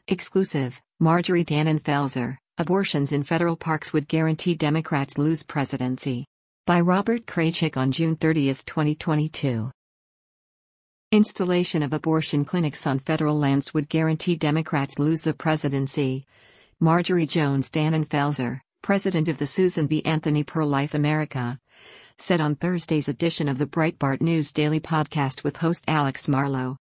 Exclusive, Marjorie Dannenfelser, abortions in federal parks would guarantee Democrats lose presidency. By Robert Kraychik on June 30, 2022. Installation of abortion clinics on federal lands would guarantee Democrats lose the presidency. Marjorie Jones Dannenfelser, president of the Susan B. Anthony Pro-Life America, said on Thursday's edition of the Breitbart News Daily podcast with host Alex Marlow.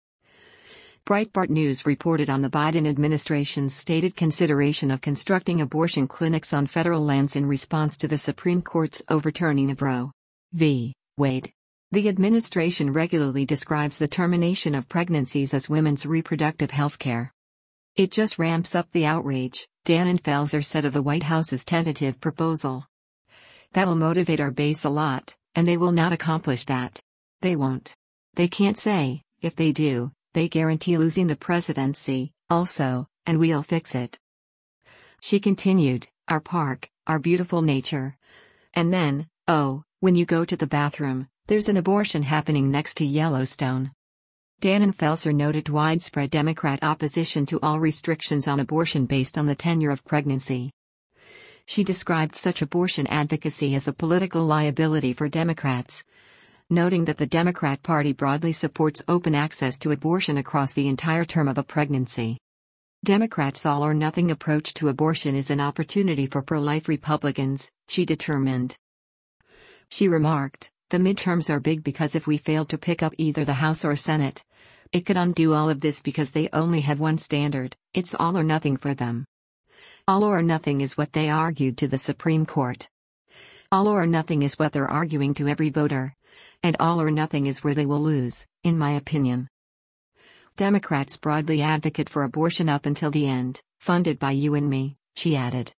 Breitbart News reported on the Biden administration's stated consideration of constructing abortion clinics on federal lands in response to the Supreme Court's overturning of Roe v. Wade. The administration regularly describes the termination of pregnancies as women's reproductive health care. It just ramps up the outrage, Dannenfelser said of the White House's tentative proposal. That'll motivate our base a lot, and they will not accomplish that. They won't. They can't say, if they do, they guarantee losing the presidency, also, and we'll fix it. She continued, our park, our beautiful nature. And then, oh, when you go to the bathroom, there's an abortion happening next to Yellowstone. Dannenfelser noted widespread Democrat opposition to all restrictions on abortion based on the tenure of pregnancy. She described such abortion advocacy as a political liability for Democrats, noting that the Democrat Party broadly supports open access to abortion across the entire term of a pregnancy. Democrats' all-or-nothing approach to abortion is an opportunity for pro-life Republicans, she determined. She remarked, the midterms are big because if we fail to pick up either the House or Senate, it could undo all of this because they only have one standard, it's all or nothing for them. All or nothing is what they argued to the Supreme Court. All or nothing is what they're arguing to every voter. And all or nothing is where they will lose, in my opinion. Democrats broadly advocate for abortion up until the end, funded by you and me, she added.